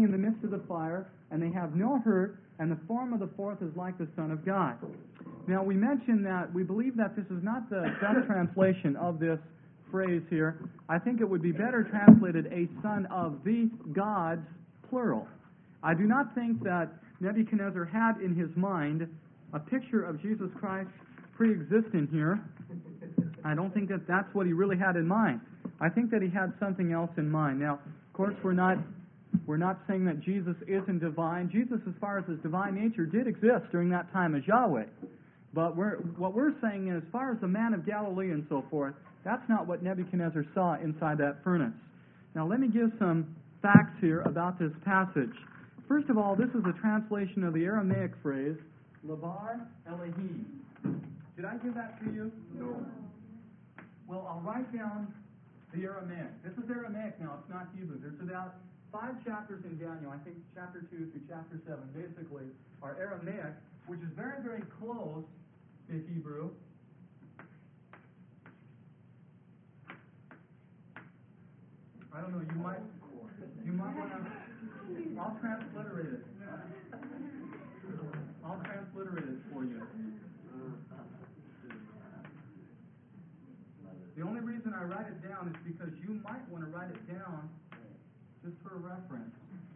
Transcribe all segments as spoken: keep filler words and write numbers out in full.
in the midst of the fire, and they have no hurt, and the form of the fourth is like the Son of God. Now, we mentioned that we believe that this is not the best translation of this phrase here. I think it would be better translated a son of the gods, plural. I do not think that Nebuchadnezzar had in his mind a picture of Jesus Christ pre-existent here. I don't think that that's what he really had in mind. I think that he had something else in mind. Now, of course, we're not we're not saying that Jesus isn't divine. Jesus, as far as his divine nature, did exist during that time as Yahweh. But we're, what we're saying is, as far as the man of Galilee and so forth, that's not what Nebuchadnezzar saw inside that furnace. Now, let me give some facts here about this passage. First of all, this is a translation of the Aramaic phrase, Labar Elohim. Did I give that to you? No. Well, I'll write down the Aramaic. This is Aramaic now, it's not Hebrew. There's about five chapters in Daniel, I think chapter two through chapter seven, basically, are Aramaic, which is very, very close to Hebrew. I don't know, you might you might want to, I'll transliterate it. I'll transliterate it for you. The only reason I write it down is because you might want to write it down just for reference.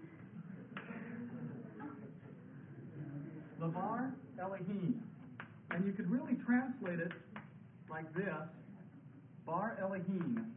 Labar Elohim. And you could really translate it like this, Bar Elohim.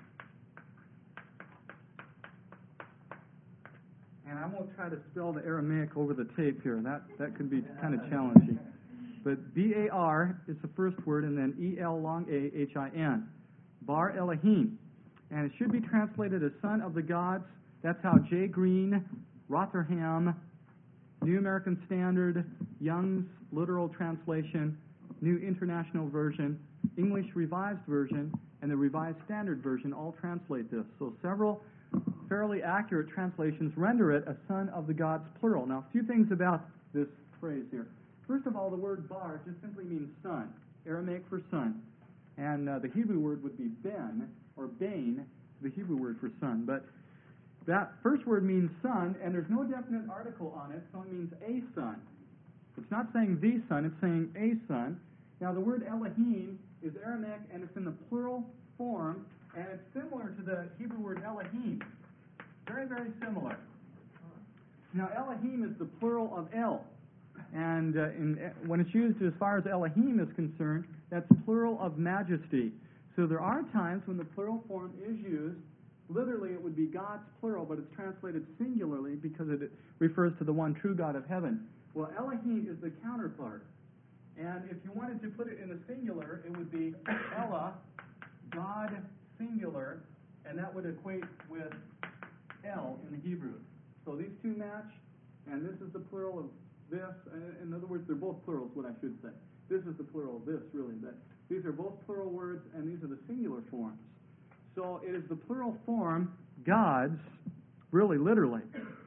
And I won't try to spell the Aramaic over the tape here. That that could be kind of challenging. But B A R is the first word, and then E L long A H I N. Bar Elohim. And it should be translated as Son of the Gods. That's how Jay Green, Rotherham, New American Standard, Young's Literal Translation, New International Version, English Revised Version, and the Revised Standard Version all translate this. So several fairly accurate translations render it a son of the gods, plural. Now, a few things about this phrase here. First of all, the word bar just simply means son, Aramaic for son. And uh, the Hebrew word would be ben, or bane, the Hebrew word for son. But that first word means son, and there's no definite article on it, so it means a son. It's not saying the son, it's saying a son. Now, the word Elohim is Aramaic, and it's in the plural form, and it's similar to the Hebrew word Elohim. Very, very similar. Now, Elohim is the plural of El. And uh, in, when it's used as far as Elohim is concerned, that's plural of majesty. So there are times when the plural form is used. Literally, it would be God's plural, but it's translated singularly because it refers to the one true God of heaven. Well, Elohim is the counterpart. And if you wanted to put it in the singular, it would be Ella, God singular, and that would equate with El in the Hebrew. So these two match, and this is the plural of this. In other words, they're both plurals, what I should say. This is the plural of this, really. But these are both plural words, and these are the singular forms. So it is the plural form, gods, really, literally.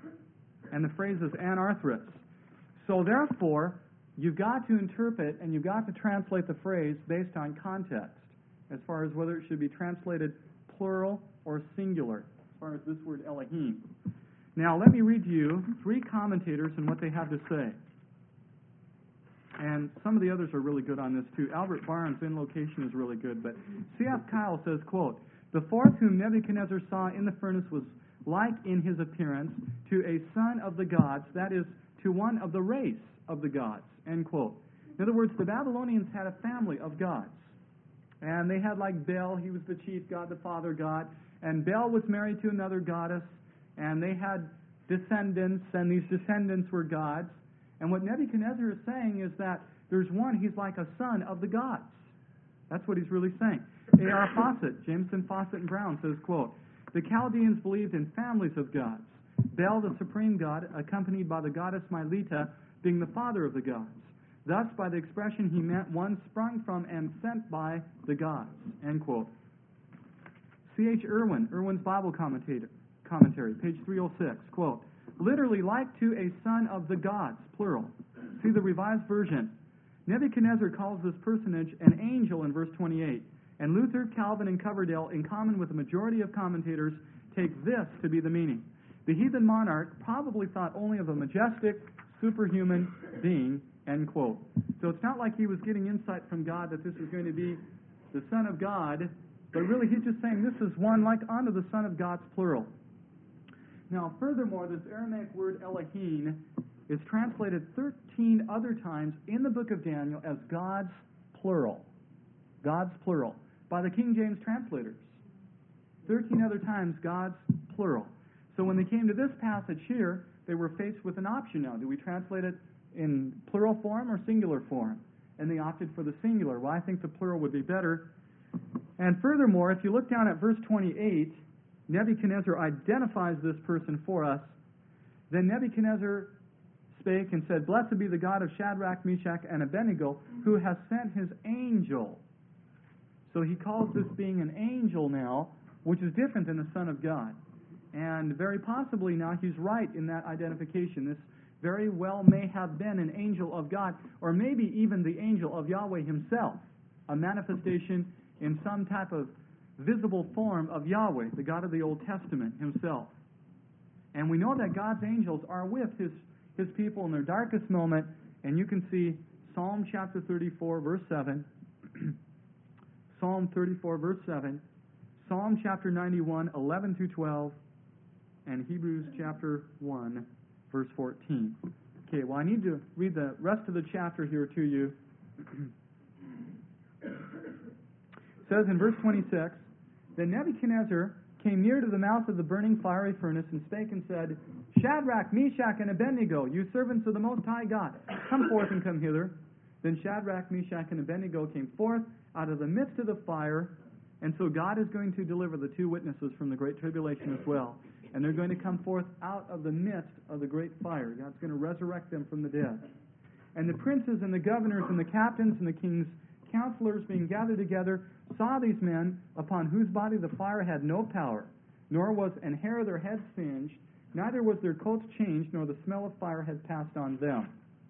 And the phrase is anarthros. So therefore, you've got to interpret and you've got to translate the phrase based on context, as far as whether it should be translated plural or singular, as far as this word Elohim. Now, let me read to you three commentators and what they have to say. And some of the others are really good on this, too. Albert Barnes' in location is really good. But C F Kyle says, quote, "The fourth whom Nebuchadnezzar saw in the furnace was like in his appearance to a son of the gods, that is, to one of the race of the gods," end quote. In other words, the Babylonians had a family of gods. And they had like Bel, he was the chief god, the father god. And Bel was married to another goddess. And they had descendants, and these descendants were gods. And what Nebuchadnezzar is saying is that there's one, he's like a son of the gods. That's what he's really saying. A R Fawcett, Jameson, Fawcett, and Brown says, quote, "The Chaldeans believed in families of gods. Bel, the supreme god, accompanied by the goddess Mylitta, being the father of the gods. Thus, by the expression, he meant one sprung from and sent by the gods," end quote. C H Irwin, Irwin's Bible commentator, commentary, page three oh six, quote, "Literally like to a son of the gods," plural. See the Revised Version. Nebuchadnezzar calls this personage an angel in verse twenty-eight, and Luther, Calvin, and Coverdale, in common with the majority of commentators, take this to be the meaning. The heathen monarch probably thought only of a majestic, superhuman being, end quote. So it's not like he was getting insight from God that this is going to be the Son of God, but really he's just saying this is one like unto the Son of God's plural. Now, furthermore, this Aramaic word Elohim is translated thirteen other times in the book of Daniel as God's plural. God's plural. By the King James translators. thirteen other times God's plural. So when they came to this passage here, they were faced with an option now. Do we translate it in plural form or singular form? And they opted for the singular. Well, I think the plural would be better. And furthermore, if you look down at verse twenty-eight, Nebuchadnezzar identifies this person for us. Then Nebuchadnezzar spake and said, Blessed be the God of Shadrach, Meshach, and Abednego, who has sent his angel. So he calls this being an angel now, which is different than the Son of God. And very possibly now he's right in that identification. This very well may have been an angel of God, or maybe even the angel of Yahweh himself, a manifestation in some type of visible form of Yahweh, the God of the Old Testament himself. And we know that God's angels are with his, his people in their darkest moment, and you can see Psalm chapter thirty-four, verse seven, Psalm thirty-four, verse seven, Psalm chapter ninety-one, eleven through twelve, and Hebrews chapter one, verse fourteen. Okay, well, I need to read the rest of the chapter here to you. It says in verse twenty-six, Then Nebuchadnezzar came near to the mouth of the burning fiery furnace and spake and said, Shadrach, Meshach, and Abednego, you servants of the Most High God, come forth and come hither. Then Shadrach, Meshach, and Abednego came forth out of the midst of the fire. And so God is going to deliver the two witnesses from the great tribulation as well. And they're going to come forth out of the midst of the great fire. God's going to resurrect them from the dead. And the princes and the governors and the captains and the king's counselors being gathered together saw these men upon whose body the fire had no power, nor was an hair of their head singed, neither was their coats changed, nor the smell of fire had passed on them.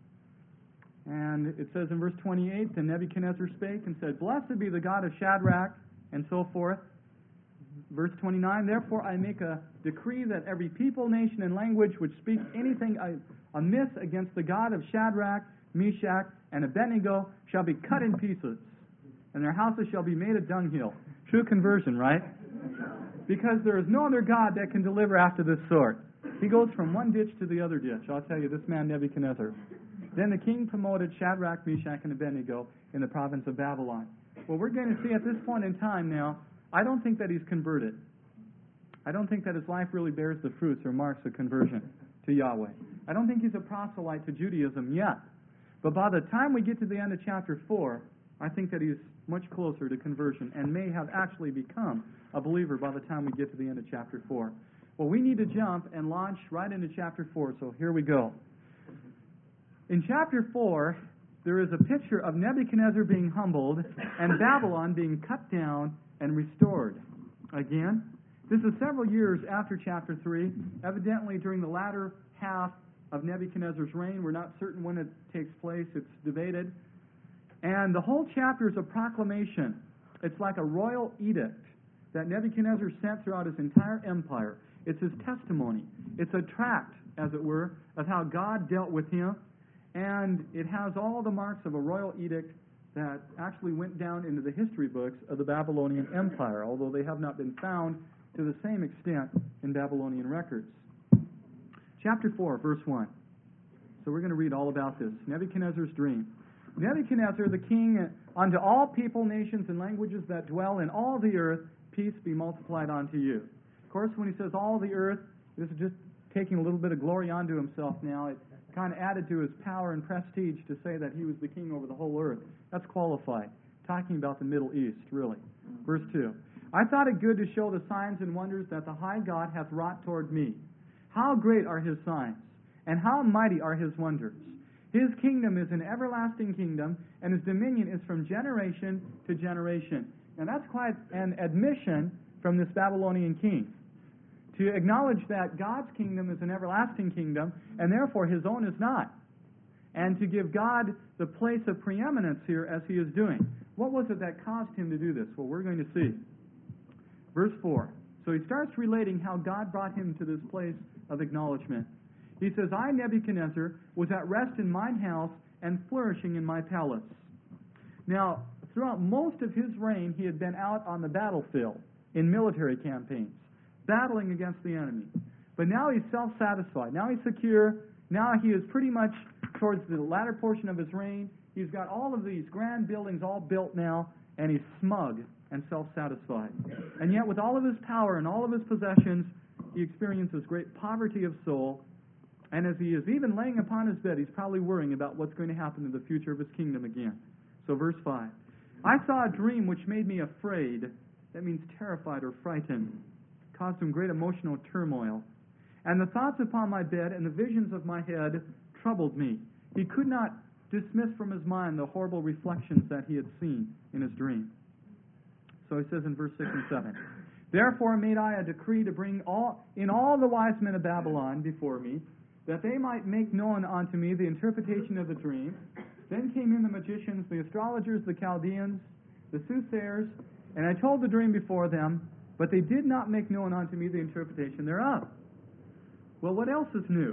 And it says in verse twenty-eight, Then Nebuchadnezzar spake and said, Blessed be the God of Shadrach, and so forth. Verse twenty-nine, Therefore I make a decree that every people, nation, and language which speak anything amiss against the God of Shadrach, Meshach, and Abednego shall be cut in pieces, and their houses shall be made a dunghill. True conversion, right? Because there is no other God that can deliver after this sort. He goes from one ditch to the other ditch. I'll tell you, this man Nebuchadnezzar. Then the king promoted Shadrach, Meshach, and Abednego in the province of Babylon. Well, we're going to see at this point in time now, I don't think that he's converted. I don't think that his life really bears the fruits or marks of conversion to Yahweh. I don't think he's a proselyte to Judaism yet. But by the time we get to the end of chapter four, I think that he's much closer to conversion and may have actually become a believer by the time we get to the end of chapter four. Well, we need to jump and launch right into chapter four, so here we go. In chapter four, there is a picture of Nebuchadnezzar being humbled and Babylon being cut down and restored. Again, this is several years after chapter three, evidently during the latter half of Nebuchadnezzar's reign. We're not certain when it takes place. It's debated. And the whole chapter is a proclamation. It's like a royal edict that Nebuchadnezzar sent throughout his entire empire. It's his testimony. It's a tract, as it were, of how God dealt with him. And it has all the marks of a royal edict that actually went down into the history books of the Babylonian Empire, although they have not been found to the same extent in Babylonian records. Chapter four, verse one. So we're going to read all about this. Nebuchadnezzar's dream. Nebuchadnezzar, the king, unto all people, nations, and languages that dwell in all the earth, peace be multiplied unto you. Of course, when he says all the earth, this is just taking a little bit of glory onto himself now. It kind of added to his power and prestige to say that he was the king over the whole earth. That's qualified. Talking about the Middle East, really. Verse two. I thought it good to show the signs and wonders that the high God hath wrought toward me. How great are his signs, and how mighty are his wonders. His kingdom is an everlasting kingdom, and his dominion is from generation to generation. And that's quite an admission from this Babylonian king, to acknowledge that God's kingdom is an everlasting kingdom, and therefore his own is not. And to give God the place of preeminence here as he is doing. What was it that caused him to do this? Well, we're going to see. Verse four. So he starts relating how God brought him to this place of acknowledgement. He says, I, Nebuchadnezzar, was at rest in mine house and flourishing in my palace. Now, throughout most of his reign, he had been out on the battlefield in military campaigns, battling against the enemy. But now he's self-satisfied. Now he's secure. Now he is pretty much towards the latter portion of his reign. He's got all of these grand buildings all built now, and he's smug and self-satisfied. And yet, with all of his power and all of his possessions, he experiences great poverty of soul. And as he is even laying upon his bed, he's probably worrying about what's going to happen in the future of his kingdom again. So verse five. I saw a dream which made me afraid. That means terrified or frightened. Caused him great emotional turmoil. And the thoughts upon my bed and the visions of my head troubled me. He could not dismiss from his mind the horrible reflections that he had seen in his dream. So he says in verse six and seven, Therefore made I a decree to bring all in all the wise men of Babylon before me, that they might make known unto me the interpretation of the dream. Then came in the magicians, the astrologers, the Chaldeans, the soothsayers, and I told the dream before them, but they did not make known unto me the interpretation thereof. Well, what else is new?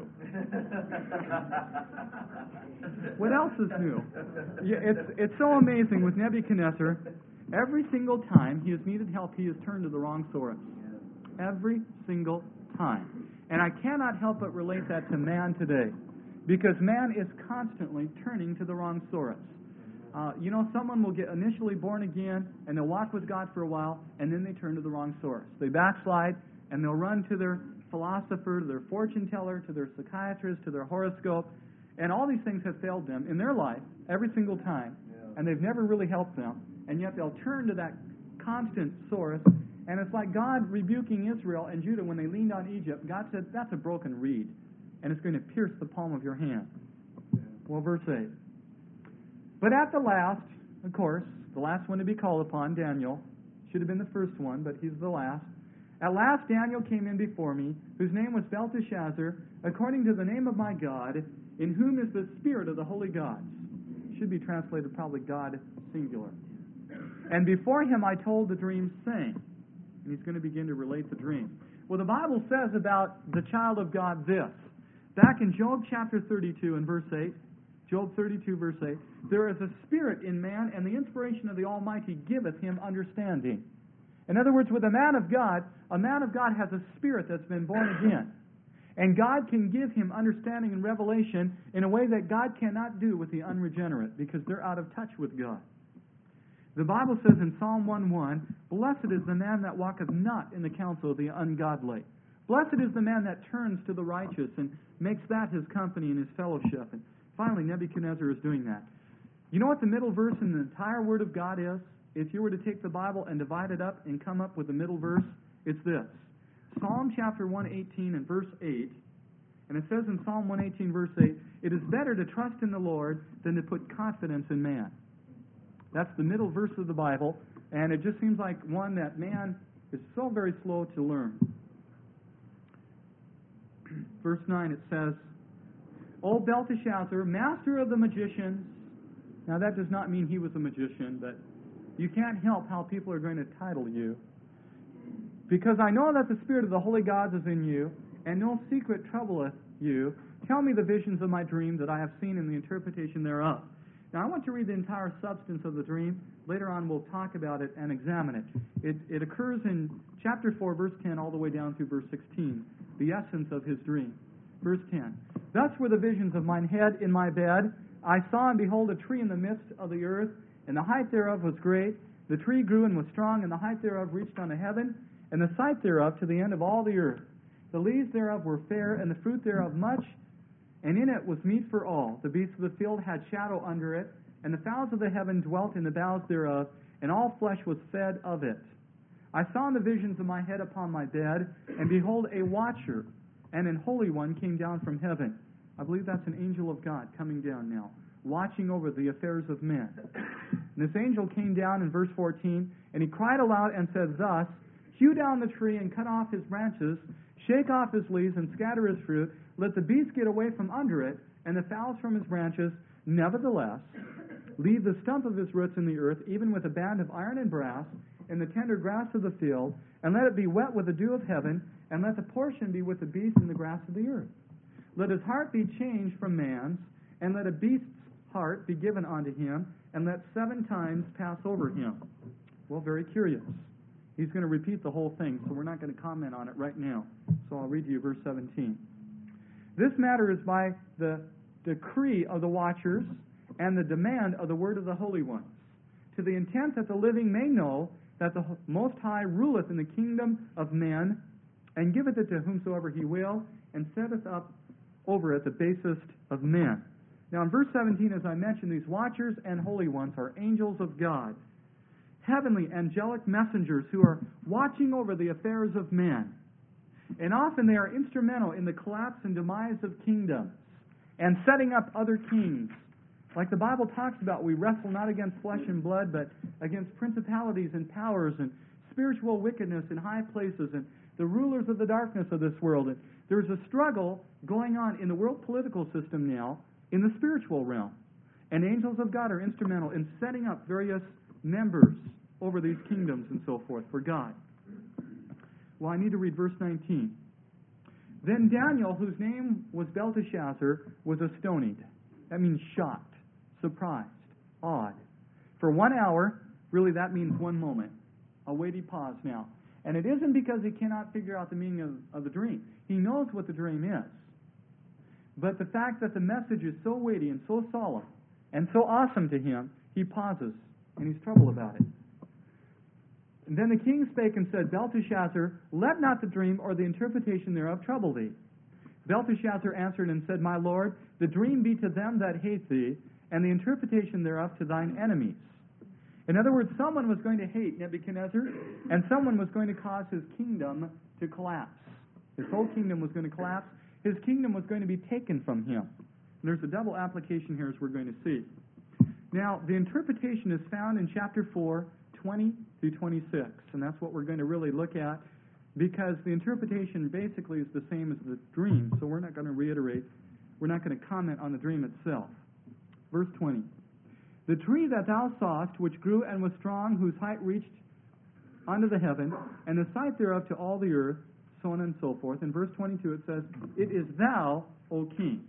What else is new? Yeah, it's, it's so amazing with Nebuchadnezzar. Every single time he has needed help, he has turned to the wrong source. Every single time. And I cannot help but relate that to man today, because man is constantly turning to the wrong source. Uh, you know, someone will get initially born again, and they'll walk with God for a while, and then they turn to the wrong source. They backslide, and they'll run to their philosopher, to their fortune teller, to their psychiatrist, to their horoscope, and all these things have failed them in their life every single time, and they've never really helped them, and yet they'll turn to that constant source. And it's like God rebuking Israel and Judah when they leaned on Egypt. God said, that's a broken reed, and it's going to pierce the palm of your hand. Well, verse eight. But at the last, of course, the last one to be called upon, Daniel, should have been the first one, but he's the last. At last Daniel came in before me, whose name was Belteshazzar, according to the name of my God, in whom is the spirit of the holy gods. Should be translated probably God singular. And before him I told the dream, saying, and he's going to begin to relate the dream. Well, the Bible says about the child of God this. Back in Job chapter thirty-two and verse eight, Job thirty-two verse eight, there is a spirit in man, and the inspiration of the Almighty giveth him understanding. In other words, with a man of God, a man of God has a spirit that's been born again. And God can give him understanding and revelation in a way that God cannot do with the unregenerate, because they're out of touch with God. The Bible says in Psalm one one, Blessed is the man that walketh not in the counsel of the ungodly. Blessed is the man that turns to the righteous and makes that his company and his fellowship. And finally, Nebuchadnezzar is doing that. You know what the middle verse in the entire Word of God is? If you were to take the Bible and divide it up and come up with the middle verse, it's this. Psalm chapter one eighteen and verse eight, and it says in Psalm one eighteen verse eight, It is better to trust in the Lord than to put confidence in man. That's the middle verse of the Bible, and it just seems like one that man is so very slow to learn. Verse nine, it says, O Belteshazzar, master of the magicians. Now that does not mean he was a magician, but you can't help how people are going to title you. Because I know that the spirit of the holy gods is in you, and no secret troubleth you. Tell me the visions of my dream that I have seen and the interpretation thereof. Now, I want to read the entire substance of the dream. Later on, we'll talk about it and examine it. It, it occurs in chapter four, verse ten, all the way down through verse sixteen, the essence of his dream. Verse ten, Thus were the visions of mine head in my bed. I saw and behold a tree in the midst of the earth, and the height thereof was great. The tree grew and was strong, and the height thereof reached unto heaven, and the sight thereof to the end of all the earth. The leaves thereof were fair, and the fruit thereof much, and in it was meat for all. The beasts of the field had shadow under it, and the fowls of the heaven dwelt in the boughs thereof, and all flesh was fed of it. I saw in the visions of my head upon my bed, and behold, a watcher, and an holy one came down from heaven. I believe that's an angel of God coming down now, watching over the affairs of men. And this angel came down in verse fourteen, and he cried aloud and said thus, Hew down the tree and cut off his branches, shake off his leaves and scatter his fruit, let the beasts get away from under it, and the fowls from his branches. Nevertheless, leave the stump of his roots in the earth, even with a band of iron and brass, in the tender grass of the field, and let it be wet with the dew of heaven, and let the portion be with the beast in the grass of the earth. Let his heart be changed from man's, and let a beast's heart be given unto him, and let seven times pass over him. Well, very curious. He's going to repeat the whole thing, so we're not going to comment on it right now. So I'll read to you verse seventeen. This matter is by the decree of the watchers and the demand of the word of the holy ones, to the intent that the living may know that the Most High ruleth in the kingdom of men, and giveth it to whomsoever he will, and setteth up over it the basest of men. Now in verse seventeen, as I mentioned, these watchers and holy ones are angels of God, heavenly angelic messengers who are watching over the affairs of men. And often they are instrumental in the collapse and demise of kingdoms and setting up other kings. Like the Bible talks about, we wrestle not against flesh and blood, but against principalities and powers and spiritual wickedness in high places and the rulers of the darkness of this world. And there's a struggle going on in the world political system now in the spiritual realm. And angels of God are instrumental in setting up various members over these kingdoms and so forth for God. Well, I need to read verse nineteen. Then Daniel, whose name was Belteshazzar, was astonied. That means shocked, surprised, awed. For one hour, really that means one moment. A weighty pause now. And it isn't because he cannot figure out the meaning of, of the dream. He knows what the dream is. But the fact that the message is so weighty and so solemn and so awesome to him, he pauses and he's troubled about it. And then the king spake and said, Belteshazzar, let not the dream or the interpretation thereof trouble thee. Belteshazzar answered and said, My lord, the dream be to them that hate thee, and the interpretation thereof to thine enemies. In other words, someone was going to hate Nebuchadnezzar, and someone was going to cause his kingdom to collapse. His whole kingdom was going to collapse. His kingdom was going to be taken from him. And there's a double application here, as we're going to see. Now, the interpretation is found in chapter four, twenty through twenty-six, and that's what we're going to really look at, because the interpretation basically is the same as the dream, so we're not going to reiterate, we're not going to comment on the dream itself. Verse twenty. The tree that thou sawest, which grew and was strong, whose height reached unto the heaven, and the sight thereof to all the earth, so on and so forth. In verse twenty-two it says, It is thou, O king.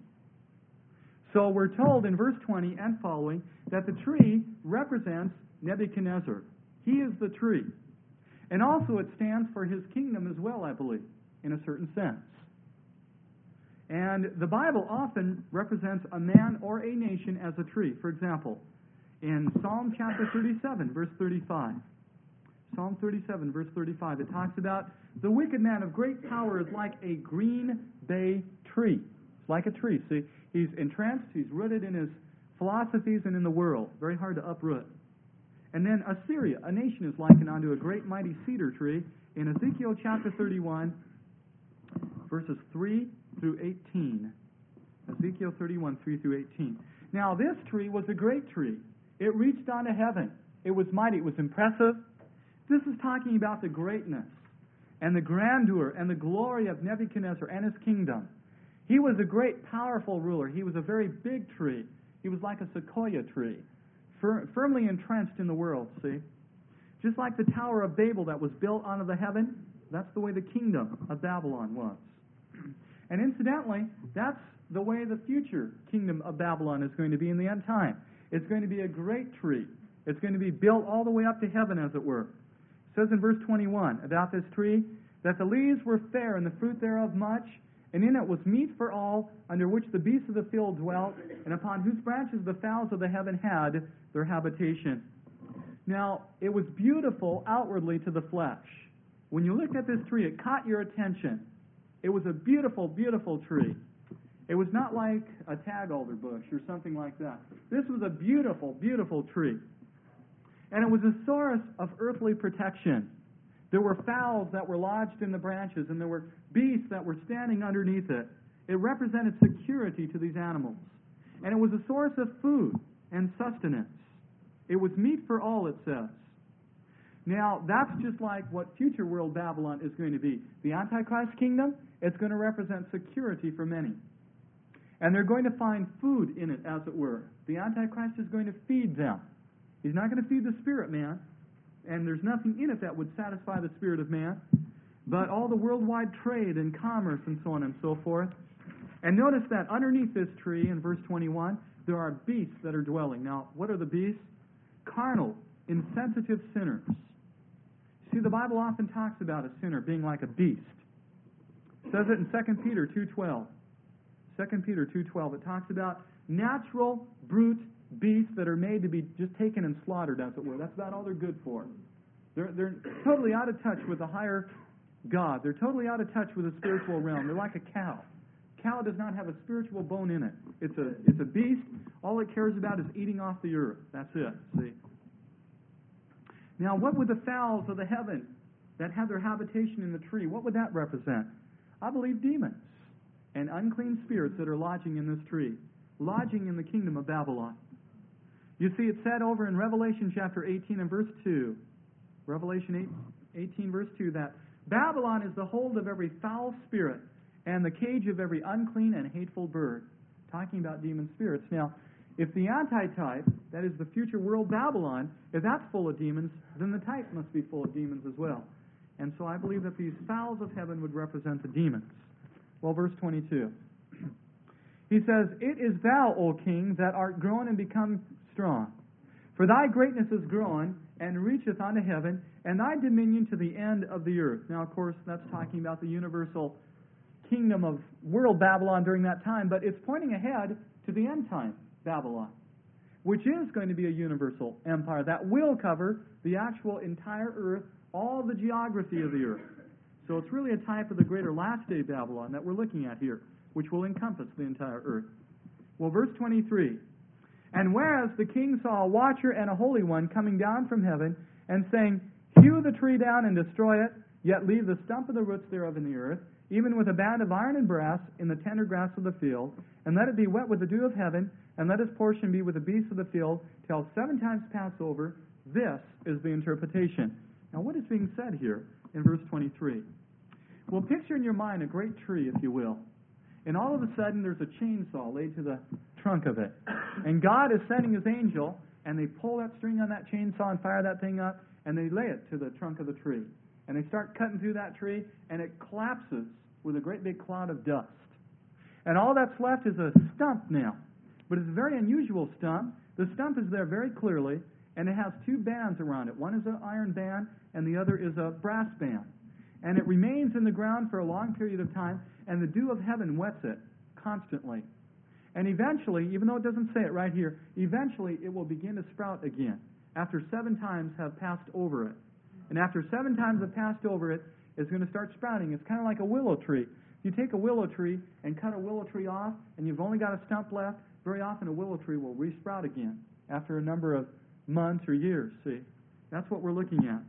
So we're told in verse twenty and following that the tree represents Nebuchadnezzar. He is the tree. And also it stands for his kingdom as well, I believe, in a certain sense. And the Bible often represents a man or a nation as a tree. For example, in Psalm chapter thirty-seven, verse thirty-five. Psalm thirty-seven, verse thirty-five, it talks about the wicked man of great power is like a green bay tree. It's like a tree. See, he's entranced, he's rooted in his philosophies and in the world. Very hard to uproot. And then Assyria, a nation, is likened unto a great mighty cedar tree in Ezekiel chapter thirty-one, verses three through eighteen. Ezekiel thirty-one, three through eighteen. Now, this tree was a great tree. It reached onto heaven. It was mighty. It was impressive. This is talking about the greatness and the grandeur and the glory of Nebuchadnezzar and his kingdom. He was a great, powerful ruler. He was a very big tree. He was like a sequoia tree, fir- firmly entrenched in the world, see? Just like the Tower of Babel that was built onto the heaven, that's the way the kingdom of Babylon was. And incidentally, that's the way the future kingdom of Babylon is going to be in the end time. It's going to be a great tree. It's going to be built all the way up to heaven, as it were. It says in verse twenty-one about this tree, that the leaves were fair and the fruit thereof much, and in it was meat for all, under which the beasts of the field dwelt, and upon whose branches the fowls of the heaven had their habitation. Now, it was beautiful outwardly to the flesh. When you looked at this tree, it caught your attention. It was a beautiful, beautiful tree. It was not like a tag alder bush or something like that. This was a beautiful, beautiful tree. And it was a source of earthly protection. There were fowls that were lodged in the branches, and there were beasts that were standing underneath it. It represented security to these animals. And it was a source of food and sustenance. It was meat for all, it says. Now, that's just like what future world Babylon is going to be. The Antichrist kingdom, it's going to represent security for many. And they're going to find food in it, as it were. The Antichrist is going to feed them. He's not going to feed the spirit man. and there's nothing in it that would satisfy the spirit of man, but all the worldwide trade and commerce and so on and so forth. And notice that underneath this tree, in verse twenty-one, there are beasts that are dwelling. Now, what are the beasts? Carnal, insensitive sinners. See, the Bible often talks about a sinner being like a beast. It says it in Second Peter two twelve. Second Peter two twelve, it talks about natural, brute beasts that are made to be just taken and slaughtered, as it were. That's about all they're good for. They're, they're totally out of touch with the higher God. They're totally out of touch with the spiritual realm. They're like a cow. Cow does not have a spiritual bone in it. It's a, it's a beast. All it cares about is eating off the earth. That's it, see. Now, what would the fowls of the heaven that have their habitation in the tree, what would that represent? I believe demons and unclean spirits that are lodging in this tree, lodging in the kingdom of Babylon. You see, it said over in Revelation chapter eighteen and verse two, Revelation eighteen verse two, that Babylon is the hold of every foul spirit and the cage of every unclean and hateful bird. Talking about demon spirits. Now, if the antitype, that is the future world Babylon, if that's full of demons, then the type must be full of demons as well. And so I believe that these fowls of heaven would represent the demons. Well, verse twenty-two. He says, "It is thou, O king, that art grown and become strong. For thy greatness is grown, and reacheth unto heaven, and thy dominion to the end of the earth." Now, of course, that's talking about the universal kingdom of world Babylon during that time, but it's pointing ahead to the end time Babylon, which is going to be a universal empire that will cover the actual entire earth, all the geography of the earth. So it's really a type of the greater last day Babylon that we're looking at here, which will encompass the entire earth. Well, verse twenty-three, "And whereas the king saw a watcher and a holy one coming down from heaven, and saying, Hew the tree down and destroy it, yet leave the stump of the roots thereof in the earth, even with a band of iron and brass in the tender grass of the field, and let it be wet with the dew of heaven, and let his portion be with the beasts of the field, till seven times pass over. This is the interpretation." Now, what is being said here in verse twenty-three? Well, picture in your mind a great tree, if you will. And all of a sudden, there's a chainsaw laid to the trunk of it. And God is sending his angel, and they pull that string on that chainsaw and fire that thing up, and they lay it to the trunk of the tree. And they start cutting through that tree, and it collapses with a great big cloud of dust. And all that's left is a stump now. But it's a very unusual stump. The stump is there very clearly, and it has two bands around it. One is an iron band, and the other is a brass band. And it remains in the ground for a long period of time, and the dew of heaven wets it constantly. And eventually, even though it doesn't say it right here, eventually it will begin to sprout again, after seven times have passed over it. And after seven times have passed over it, it's going to start sprouting. It's kind of like a willow tree. You take a willow tree and cut a willow tree off, and you've only got a stump left, very often a willow tree will resprout again after a number of months or years, see. That's what we're looking at.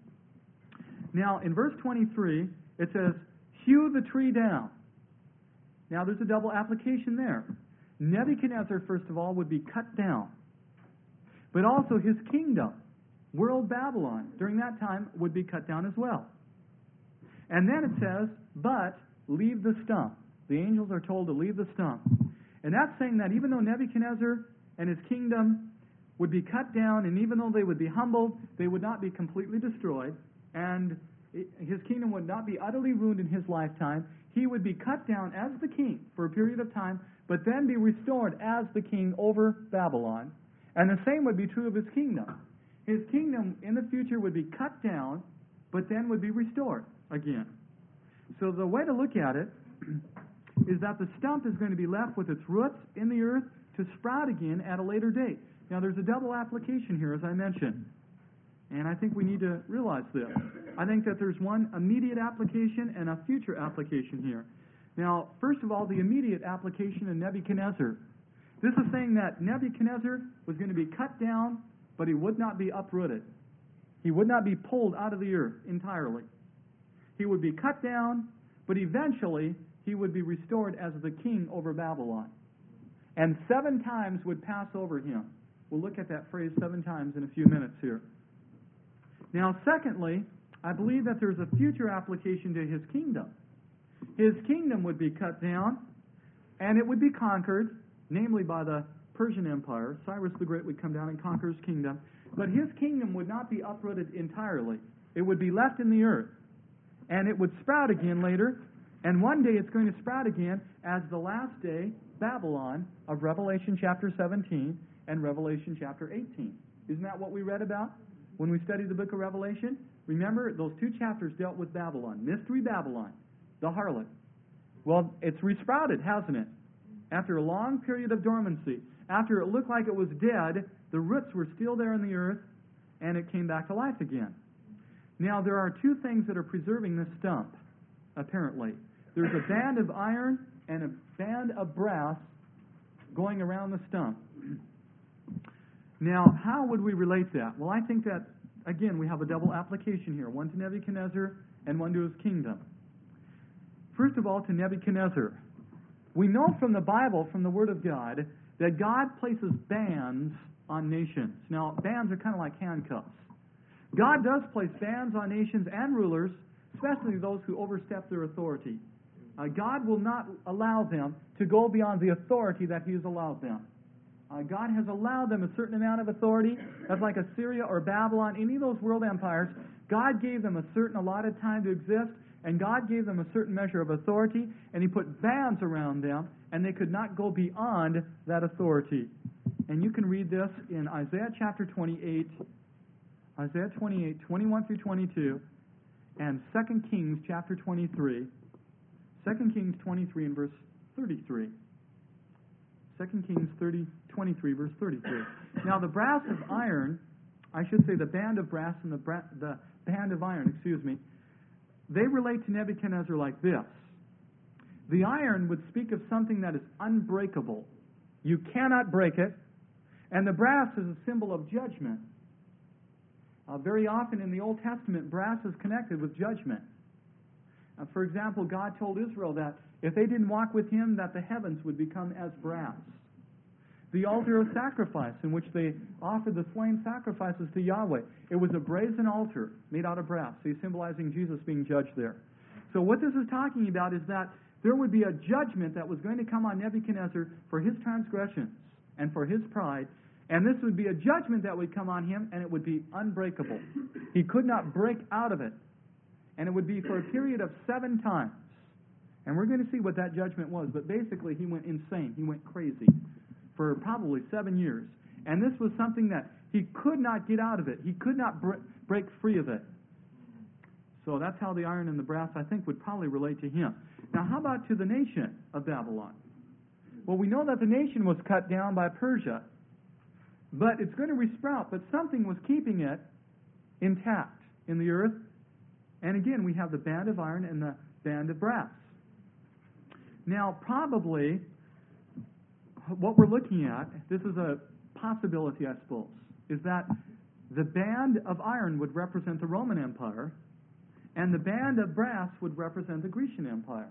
Now, in verse twenty-three, it says, "Hew the tree down." Now, there's a double application there. Nebuchadnezzar, first of all, would be cut down. But also his kingdom, world Babylon, during that time would be cut down as well. And then it says, "But leave the stump." The angels are told to leave the stump. And that's saying that even though Nebuchadnezzar and his kingdom would be cut down, and even though they would be humbled, they would not be completely destroyed, and his kingdom would not be utterly ruined in his lifetime. He would be cut down as the king for a period of time, but then be restored as the king over Babylon. And the same would be true of his kingdom. His kingdom in the future would be cut down, but then would be restored again. So the way to look at it is that the stump is going to be left with its roots in the earth to sprout again at a later date. Now, there's a double application here, as I mentioned. And I think we need to realize this. I think that there's one immediate application and a future application here. Now, first of all, the immediate application in Nebuchadnezzar. This is saying that Nebuchadnezzar was going to be cut down, but he would not be uprooted. He would not be pulled out of the earth entirely. He would be cut down, but eventually he would be restored as the king over Babylon. And seven times would pass over him. We'll look at that phrase seven times in a few minutes here. Now, secondly, I believe that there's a future application to his kingdom. His kingdom would be cut down, and it would be conquered, namely by the Persian Empire. Cyrus the Great would come down and conquer his kingdom. But his kingdom would not be uprooted entirely. It would be left in the earth. And it would sprout again later. And one day it's going to sprout again as the last day, Babylon, of Revelation chapter seventeen and Revelation chapter eighteen. Isn't that what we read about when we studied the book of Revelation? Remember, those two chapters dealt with Babylon, Mystery Babylon, the harlot. Well, it's resprouted, hasn't it? After a long period of dormancy, after it looked like it was dead, the roots were still there in the earth, and it came back to life again. Now, there are two things that are preserving this stump, apparently. There's a band of iron and a band of brass going around the stump. Now, how would we relate that? Well, I think that, again, we have a double application here, one to Nebuchadnezzar and one to his kingdom. First of all, to Nebuchadnezzar. We know from the Bible, from the Word of God, that God places bands on nations. Now, bands are kind of like handcuffs. God does place bands on nations and rulers, especially those who overstep their authority. Uh, God will not allow them to go beyond the authority that He has allowed them. Uh, God has allowed them a certain amount of authority. That's like Assyria or Babylon, any of those world empires. God gave them a certain allotted time to exist, and God gave them a certain measure of authority, and He put bands around them, and they could not go beyond that authority. And you can read this in Isaiah chapter twenty-eight, Isaiah twenty-eight, twenty-one through twenty-two, and Second Kings chapter twenty-three. Second Kings twenty-three and verse thirty-three. Second Kings thirty, twenty-three, verse thirty-three. Now the brass of iron, I should say the band of brass and the, bra- the band of iron, excuse me, they relate to Nebuchadnezzar like this. The iron would speak of something that is unbreakable. You cannot break it. And the brass is a symbol of judgment. Uh, very often in the Old Testament, brass is connected with judgment. Uh, for example, God told Israel that if they didn't walk with Him, that the heavens would become as brass. The altar of sacrifice, in which they offered the slain sacrifices to Yahweh, it was a brazen altar made out of brass, see, symbolizing Jesus being judged there. So what this is talking about is that there would be a judgment that was going to come on Nebuchadnezzar for his transgressions and for his pride, and this would be a judgment that would come on him, and it would be unbreakable. He could not break out of it, and it would be for a period of seven times. And we're going to see what that judgment was, but basically he went insane. He went crazy for probably seven years. And this was something that he could not get out of it. He could not br- break free of it. So that's how the iron and the brass, I think, would probably relate to him. Now, how about to the nation of Babylon? Well, we know that the nation was cut down by Persia, but it's going to resprout, but something was keeping it intact in the earth. And again, we have the band of iron and the band of brass. Now, probably, what we're looking at, this is a possibility, I suppose, is that the band of iron would represent the Roman Empire, and the band of brass would represent the Grecian Empire.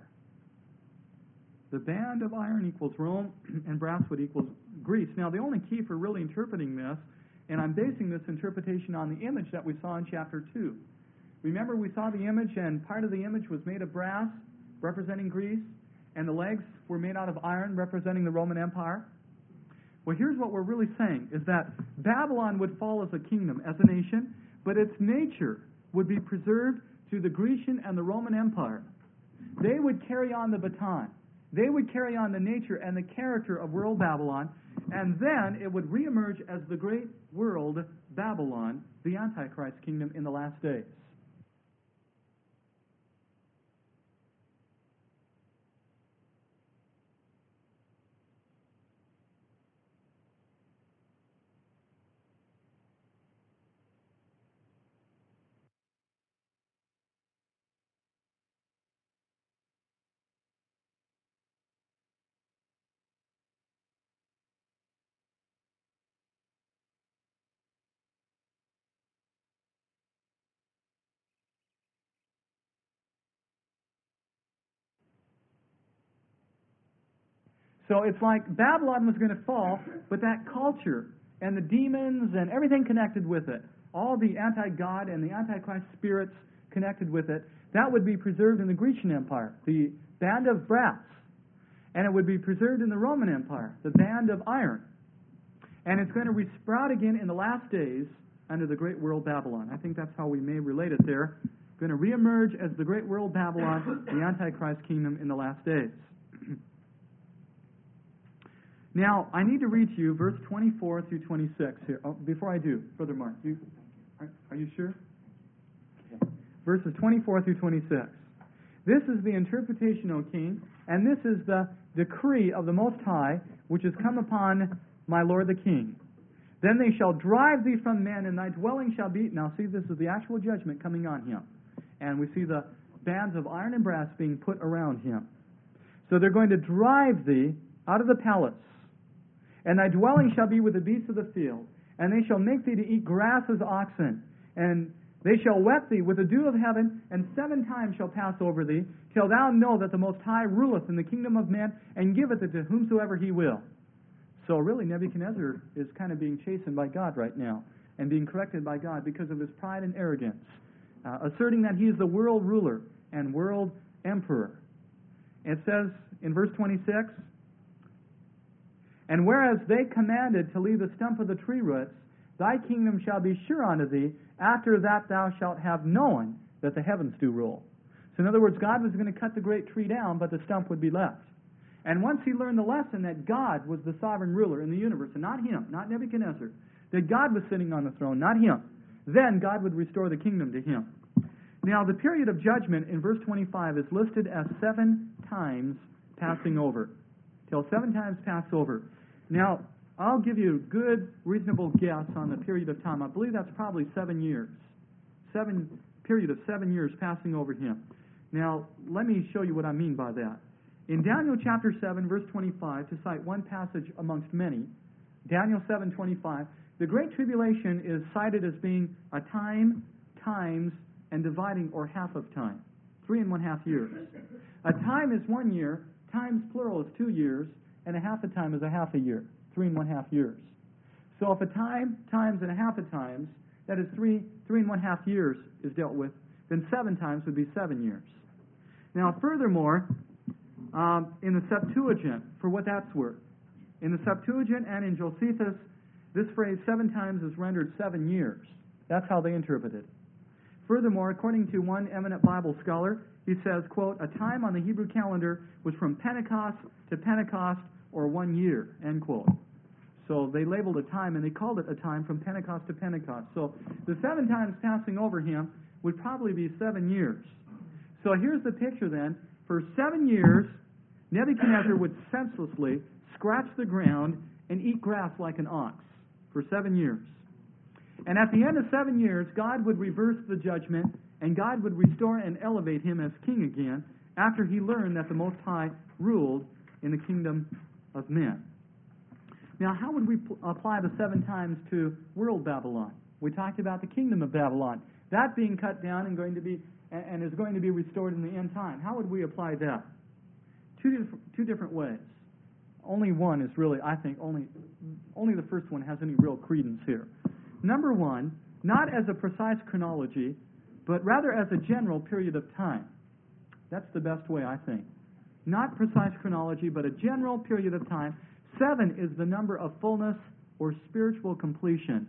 The band of iron equals Rome, and brass would equal Greece. Now, the only key for really interpreting this, and I'm basing this interpretation on the image that we saw in chapter two. Remember, we saw the image, and part of the image was made of brass, representing Greece, and the legs were made out of iron, representing the Roman Empire. Well, here's what we're really saying, is that Babylon would fall as a kingdom, as a nation, but its nature would be preserved through the Grecian and the Roman Empire. They would carry on the baton. They would carry on the nature and the character of world Babylon, and then it would reemerge as the great world Babylon, the Antichrist kingdom in the last days. So it's like Babylon was going to fall, but that culture and the demons and everything connected with it, all the anti-God and the antichrist spirits connected with it, that would be preserved in the Grecian Empire, the band of brass. And it would be preserved in the Roman Empire, the band of iron. And it's going to resprout again in the last days under the great world Babylon. I think that's how we may relate it there. Going to reemerge as the great world Babylon, the Antichrist kingdom in the last days. Now, I need to read to you verse twenty-four through twenty-six here. Oh, before I do, Brother Mark, you, are, are you sure? Okay. Verses twenty-four through twenty-six. This is the interpretation, O king, and this is the decree of the Most High, which is come upon my lord the king. Then they shall drive thee from men, and thy dwelling shall be... Now see, this is the actual judgment coming on him. And we see the bands of iron and brass being put around him. So they're going to drive thee out of the palace, and thy dwelling shall be with the beasts of the field, and they shall make thee to eat grass as oxen, and they shall wet thee with the dew of heaven, and seven times shall pass over thee, till thou know that the Most High ruleth in the kingdom of men, and giveth it to whomsoever he will. So really, Nebuchadnezzar is kind of being chastened by God right now, and being corrected by God because of his pride and arrogance, uh, asserting that he is the world ruler and world emperor. It says in verse twenty-six, and whereas they commanded to leave the stump of the tree roots, thy kingdom shall be sure unto thee, after that thou shalt have known that the heavens do rule. So in other words, God was going to cut the great tree down, but the stump would be left. And once he learned the lesson that God was the sovereign ruler in the universe, and not him, not Nebuchadnezzar, that God was sitting on the throne, not him, then God would restore the kingdom to him. Now, the period of judgment in verse twenty-five is listed as seven times passing over, till seven times pass over. Now, I'll give you a good, reasonable guess on the period of time. I believe that's probably seven years. Seven period of seven years passing over him. Now, let me show you what I mean by that. In Daniel chapter seven, verse twenty-five, to cite one passage amongst many, Daniel seven twenty-five, the Great Tribulation is cited as being a time, times, and dividing, or half of time. Three and one half years. A time is one year, times plural is two years, and a half a time is a half a year. Three and one half years. So if a time, times, and a half a times, that is three, three and one half years is dealt with, then seven times would be seven years. Now, furthermore, um, in the Septuagint, for what that's worth, in the Septuagint and in Josephus, this phrase seven times is rendered seven years. That's how they interpret it. Furthermore, according to one eminent Bible scholar, he says, quote, a time on the Hebrew calendar was from Pentecost to Pentecost, or one year, end quote. So they labeled a time, and they called it a time from Pentecost to Pentecost. So the seven times passing over him would probably be seven years. So here's the picture then. For seven years, Nebuchadnezzar would senselessly scratch the ground and eat grass like an ox for seven years. And at the end of seven years, God would reverse the judgment, and God would restore and elevate him as king again after he learned that the Most High ruled in the kingdom of men. Now, how would we p- apply the seven times to world Babylon? We talked about the kingdom of Babylon, that being cut down and going to be and, and is going to be restored in the end time. How would we apply that? Two diff- two different ways. Only one is really, I think, only only the first one has any real credence here. Number one, not as a precise chronology, but rather as a general period of time. That's the best way, I think. Not precise chronology, but a general period of time. Seven is the number of fullness or spiritual completion.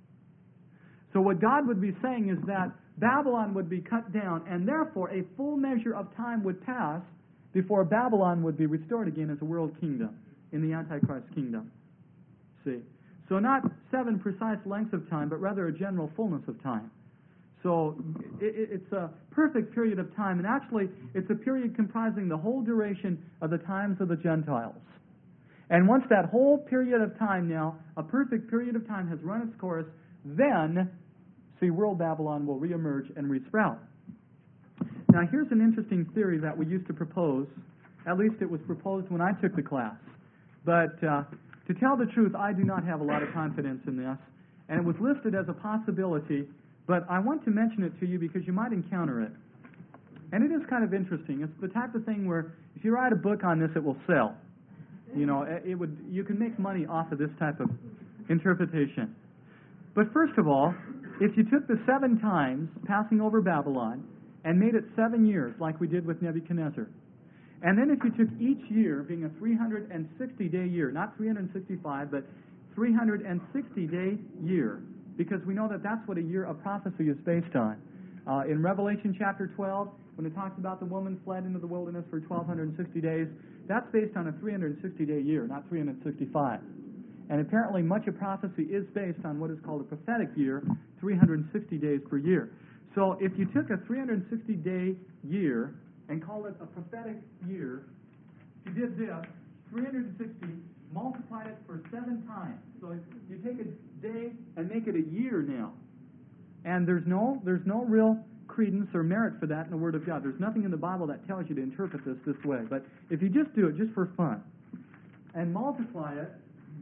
So what God would be saying is that Babylon would be cut down, and therefore a full measure of time would pass before Babylon would be restored again as a world kingdom in the Antichrist kingdom. See? So not seven precise lengths of time, but rather a general fullness of time. So it, it's a perfect period of time, and actually it's a period comprising the whole duration of the times of the Gentiles. And once that whole period of time now, a perfect period of time, has run its course, then, see, world Babylon will reemerge and resprout. Now here's an interesting theory that we used to propose, at least it was proposed when I took the class. But uh, to tell the truth, I do not have a lot of confidence in this, and it was listed as a possibility. But I want to mention it to you because you might encounter it. And it is kind of interesting. It's the type of thing where if you write a book on this, it will sell. You know, it would. You can make money off of this type of interpretation. But first of all, if you took the seven times passing over Babylon and made it seven years like we did with Nebuchadnezzar, and then if you took each year being a three hundred sixty day year, not three hundred sixty-five, but three hundred sixty day year, because we know that that's what a year of prophecy is based on. Uh, in Revelation chapter twelve, when it talks about the woman fled into the wilderness for twelve sixty days, that's based on a three hundred sixty-day year, not three hundred sixty-five. And apparently much of prophecy is based on what is called a prophetic year, three hundred sixty days per year. So if you took a three hundred sixty-day year and called it a prophetic year, you did this, three hundred sixty, multiplied it for seven times. So you take a day and make it a year now. And there's no there's no real credence or merit for that in the Word of God. There's nothing in the Bible that tells you to interpret this this way. But if you just do it just for fun and multiply it,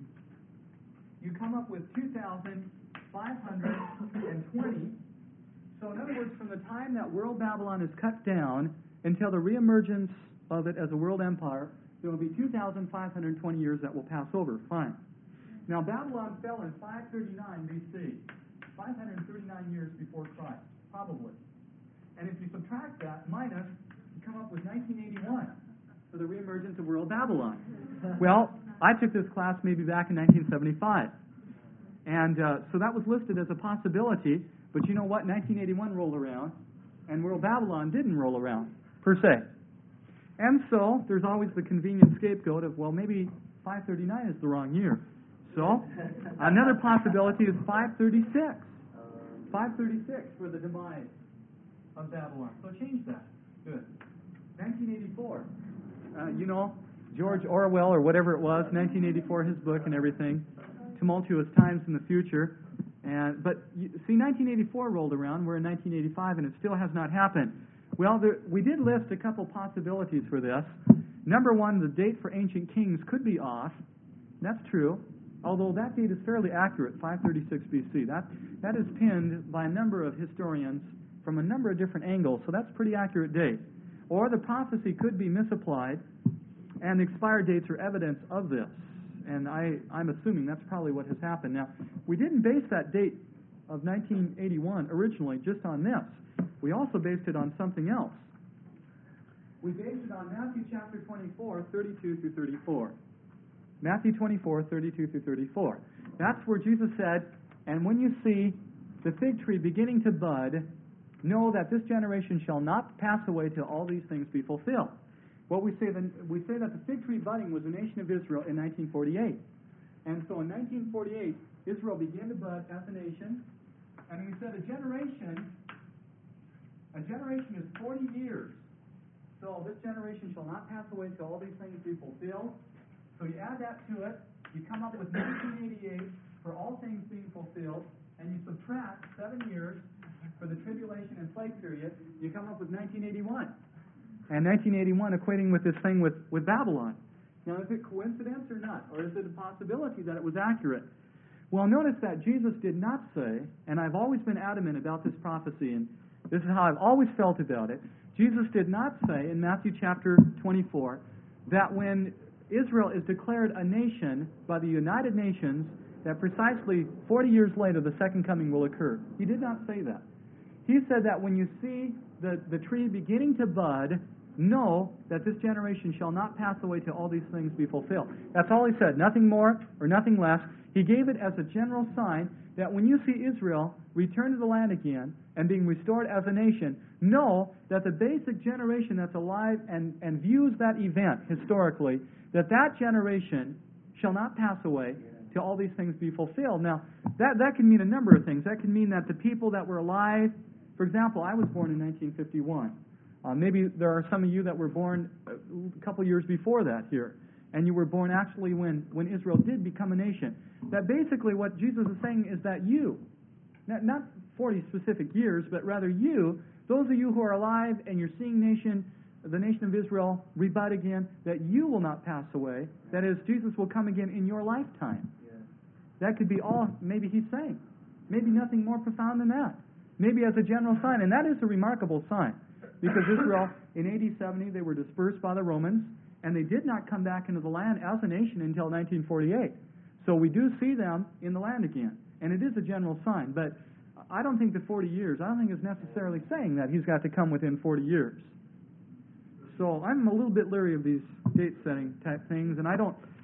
you come up with two thousand five hundred twenty. So in other words, from the time that world Babylon is cut down until the reemergence of it as a world empire, there will be two thousand five hundred twenty years that will pass over. Fine. Now, Babylon fell in five thirty-nine B C, five hundred thirty-nine years before Christ, probably. And if you subtract that minus, you come up with nineteen eighty-one for the reemergence of world Babylon. Well, I took this class maybe back in nineteen seventy-five. And uh, so that was listed as a possibility, but you know what? nineteen eighty-one rolled around, and world Babylon didn't roll around, per se. And so there's always the convenient scapegoat of, well, maybe five thirty-nine is the wrong year. So another possibility is five thirty-six. five thirty-six for the demise of Babylon. So change that. Good. nineteen eighty-four. Uh, you know, George Orwell, or whatever it was, nineteen eighty-four, his book and everything, tumultuous times in the future. And but you, see, nineteen eighty-four rolled around. We're in nineteen eighty-five, and it still has not happened. Well, there, we did list a couple possibilities for this. Number one, the date for ancient kings could be off. That's true, although that date is fairly accurate, five thirty-six B C. That, that is pinned by a number of historians from a number of different angles, so that's a pretty accurate date. Or the prophecy could be misapplied, and the expired dates are evidence of this. And I, I'm assuming that's probably what has happened. Now, we didn't base that date of nineteen eighty-one originally just on this. We also based it on something else. We based it on Matthew chapter twenty-four, thirty-two through thirty-four. Matthew twenty-four, thirty-two through thirty-four. That's where Jesus said, and when you see the fig tree beginning to bud, know that this generation shall not pass away till all these things be fulfilled. What we say, then, we say that the fig tree budding was the nation of Israel in nineteen forty-eight. And so in nineteen forty-eight, Israel began to bud as a nation, and we said a generation, a generation is forty years. So this generation shall not pass away till all these things be fulfilled. So you add that to it, you come up with nineteen eighty-eight for all things being fulfilled, and you subtract seven years for the tribulation and plague period, you come up with nineteen eighty-one. And nineteen eighty-one equating with this thing with, with Babylon. Now, is it coincidence or not? Or is it a possibility that it was accurate? Well, notice that Jesus did not say, and I've always been adamant about this prophecy, and this is how I've always felt about it. Jesus did not say in Matthew chapter twenty-four that when Israel is declared a nation by the United Nations, that precisely forty years later the second coming will occur. He did not say that. He said that when you see the, the tree beginning to bud, know that this generation shall not pass away till all these things be fulfilled. That's all he said, nothing more or nothing less. He gave it as a general sign that when you see Israel return to the land again and being restored as a nation, know that the basic generation that's alive and, and views that event historically, that that generation shall not pass away till all these things be fulfilled. Now, that, that can mean a number of things. That can mean that the people that were alive, for example, I was born in nineteen fifty-one. Uh, maybe there are some of you that were born a couple years before that here, and you were born actually when, when Israel did become a nation. That basically what Jesus is saying is that you, not, not forty specific years, but rather you, those of you who are alive and you're seeing nation, the nation of Israel rebut again, that you will not pass away. That is, Jesus will come again in your lifetime. Yeah. That could be all maybe he's saying. Maybe nothing more profound than that. Maybe as a general sign, and that is a remarkable sign. Because Israel, in A D seventy, they were dispersed by the Romans, and they did not come back into the land as a nation until nineteen forty-eight. So we do see them in the land again, and it is a general sign. But I don't think the forty years, I don't think it's necessarily saying that he's got to come within forty years. So I'm a little bit leery of these date-setting type things, and I don't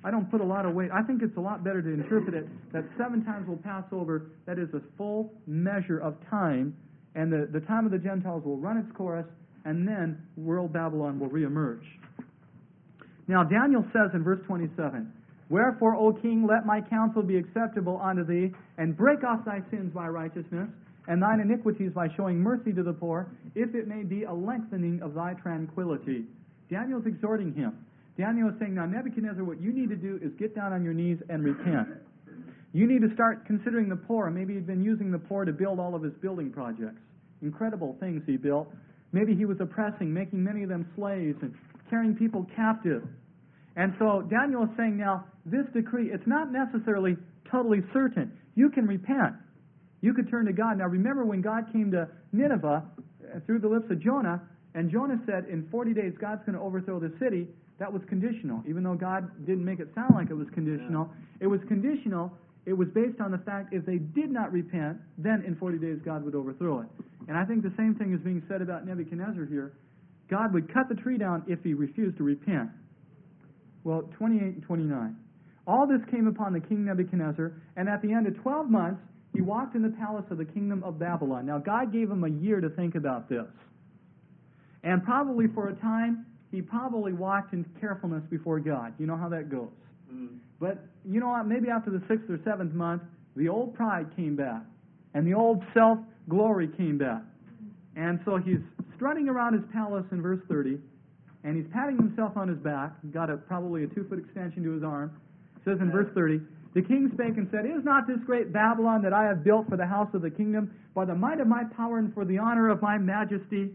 I don't put a lot of weight. I think it's a lot better to interpret it that seven times will pass over. That is a full measure of time, and the, the time of the Gentiles will run its course, and then world Babylon will reemerge. Now, Daniel says in verse twenty-seven, Wherefore, O king, let my counsel be acceptable unto thee, and break off thy sins by righteousness, and thine iniquities by showing mercy to the poor, if it may be a lengthening of thy tranquility. Daniel's exhorting him. Daniel is saying, now, Nebuchadnezzar, what you need to do is get down on your knees and repent. You need to start considering the poor. Maybe he'd been using the poor to build all of his building projects. Incredible things he built. Maybe he was oppressing, making many of them slaves, and carrying people captive. And so Daniel is saying now, this decree, it's not necessarily totally certain. You can repent. You could turn to God. Now remember when God came to Nineveh uh, through the lips of Jonah, and Jonah said in forty days God's going to overthrow the city. That was conditional. Even though God didn't make it sound like it was conditional, it was conditional. It was based on the fact if they did not repent, then in forty days God would overthrow it. And I think the same thing is being said about Nebuchadnezzar here. God would cut the tree down if he refused to repent. Well, twenty-eight and twenty-nine. All this came upon the king Nebuchadnezzar, and at the end of twelve months, he walked in the palace of the kingdom of Babylon. Now, God gave him a year to think about this. And probably for a time, he probably walked in carefulness before God. You know how that goes. Mm. But, you know what, maybe after the sixth or seventh month, the old pride came back, and the old self-glory came back. And so he's strutting around his palace in verse thirty, and he's patting himself on his back. Got a, probably a two-foot extension to his arm. It says in verse thirty, The king spake and said, Is not this great Babylon that I have built for the house of the kingdom, by the might of my power and for the honor of my majesty?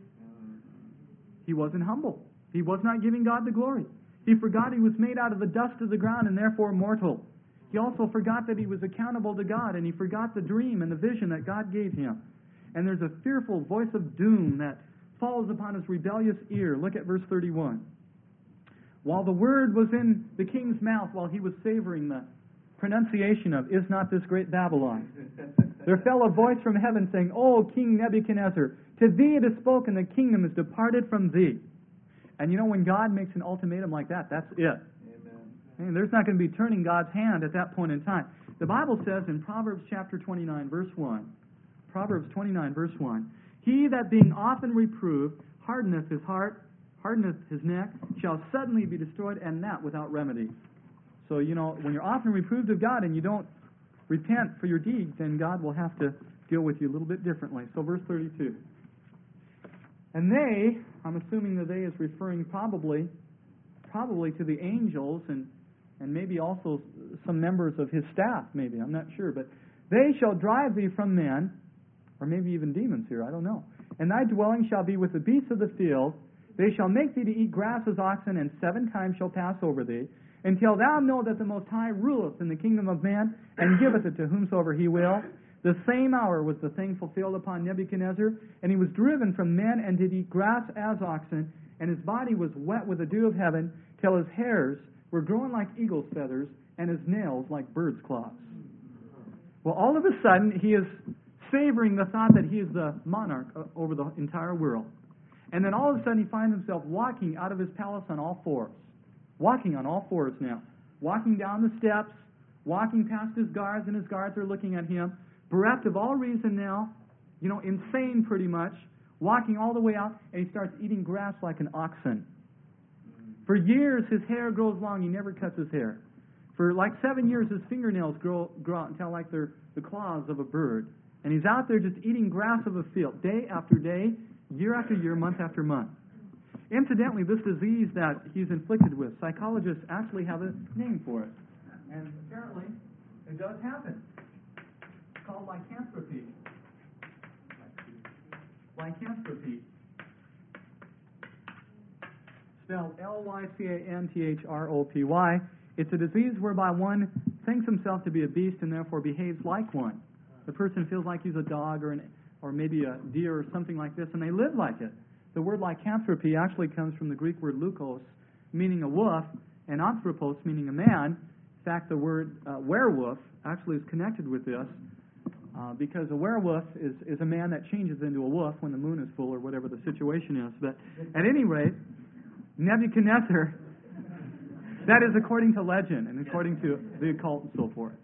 He wasn't humble. He was not giving God the glory. He forgot he was made out of the dust of the ground and therefore mortal. He also forgot that he was accountable to God, and he forgot the dream and the vision that God gave him. And there's a fearful voice of doom that falls upon his rebellious ear. Look at verse thirty-one. While the word was in the king's mouth, while he was savoring the pronunciation of, Is not this great Babylon? There fell a voice from heaven saying, O King Nebuchadnezzar, to thee it is spoken, the kingdom is departed from thee. And you know, when God makes an ultimatum like that, that's it. Amen. And there's not going to be turning God's hand at that point in time. The Bible says in Proverbs chapter twenty-nine, verse one, Proverbs twenty-nine, verse one, He that being often reproved hardeneth his heart, hardeneth his neck, shall suddenly be destroyed, and that without remedy. So, you know, when you're often reproved of God and you don't repent for your deeds, then God will have to deal with you a little bit differently. So verse thirty-two. And they, I'm assuming that they is referring probably probably to the angels and, and maybe also some members of his staff, maybe, I'm not sure. But they shall drive thee from men, or maybe even demons here, I don't know. And thy dwelling shall be with the beasts of the field. They shall make thee to eat grass as oxen, and seven times shall pass over thee, until thou know that the Most High ruleth in the kingdom of man, and giveth it to whomsoever he will. The same hour was the thing fulfilled upon Nebuchadnezzar, and he was driven from men, and did eat grass as oxen, and his body was wet with the dew of heaven, till his hairs were growing like eagle's feathers, and his nails like bird's claws. Well, all of a sudden, he is savoring the thought that he is the monarch over the entire world. And then all of a sudden, he finds himself walking out of his palace on all fours. Walking on all fours now. Walking down the steps, walking past his guards, and his guards are looking at him. Bereft of all reason now, you know, insane pretty much, walking all the way out, and he starts eating grass like an oxen. For years, his hair grows long. He never cuts his hair. For like seven years, his fingernails grow, grow out until like they're the claws of a bird. And he's out there just eating grass of a field, day after day, year after year, month after month. Incidentally, this disease that he's inflicted with, psychologists actually have a name for it. And apparently, it does happen. It's called lycanthropy. Lycanthropy. Spelled L Y C A N T H R O P Y. It's a disease whereby one thinks himself to be a beast and therefore behaves like one. The person feels like he's a dog or an, or maybe a deer or something like this, and they live like it. The word lycanthropy actually comes from the Greek word leukos, meaning a wolf, and anthropos, meaning a man. In fact, the word uh, werewolf actually is connected with this, uh, because a werewolf is, is a man that changes into a wolf when the moon is full or whatever the situation is. But at any rate, Nebuchadnezzar, That is according to legend and according to the occult and so forth.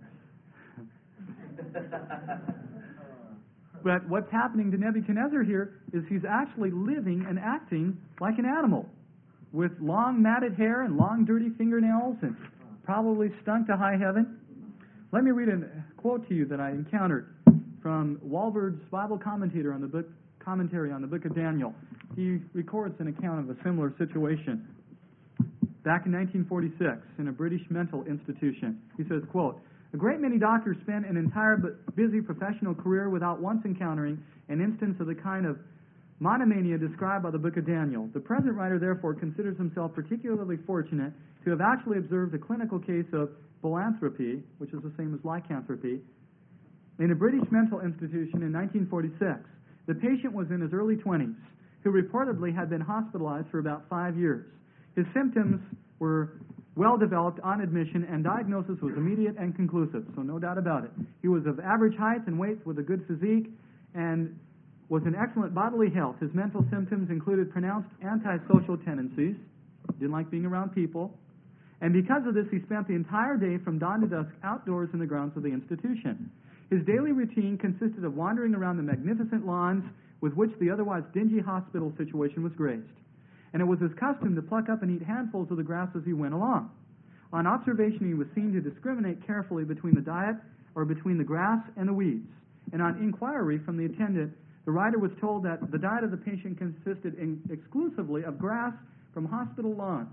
But what's happening to Nebuchadnezzar here is he's actually living and acting like an animal, with long matted hair and long dirty fingernails and probably stunk to high heaven. Let me read a quote to you that I encountered from Walvoord's Bible commentator on the book, commentary on the book of Daniel. He records an account of a similar situation. Back in nineteen forty-six, in a British mental institution, he says, quote, "A great many doctors spend an entire but busy professional career without once encountering an instance of the kind of monomania described by the book of Daniel. The present writer, therefore, considers himself particularly fortunate to have actually observed a clinical case of boanthropy, which is the same as lycanthropy, in a British mental institution in nineteen forty-six. The patient was in his early twenties, who reportedly had been hospitalized for about five years. His symptoms were well developed on admission, and diagnosis was immediate and conclusive, so no doubt about it. He was of average height and weight with a good physique and was in excellent bodily health. His mental symptoms included pronounced antisocial tendencies, didn't like being around people, and because of this he spent the entire day from dawn to dusk outdoors in the grounds of the institution. His daily routine consisted of wandering around the magnificent lawns with which the otherwise dingy hospital situation was graced, and it was his custom to pluck up and eat handfuls of the grass as he went along. On observation, he was seen to discriminate carefully between the diet, or between the grass and the weeds, and on inquiry from the attendant, the writer was told that the diet of the patient consisted in exclusively of grass from hospital lawns.